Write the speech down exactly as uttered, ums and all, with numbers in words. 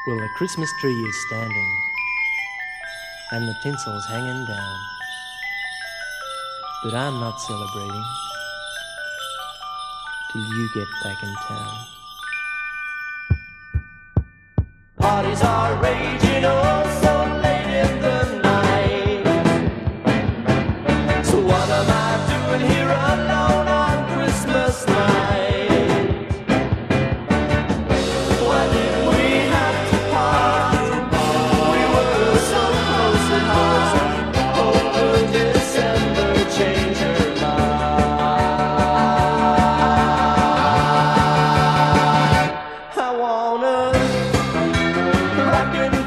Well, the Christmas tree is standing and the tinsel's hanging down, but I'm not celebrating till you get back in town. Parties are raging oh so late in the night. So what am I doing here alone on Christmas night? Why did we have to part? We were so close at heart. Hope will December change her mind. I wanna rock and